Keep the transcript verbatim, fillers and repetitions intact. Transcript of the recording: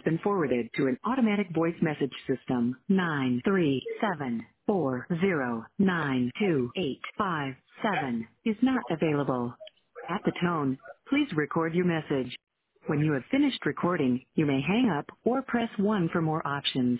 been forwarded to an automatic voice message system. Nine three seven four zero nine two eight five seven is not available. At the tone, please record your message. When you have finished recording, you may hang up or press one for more options.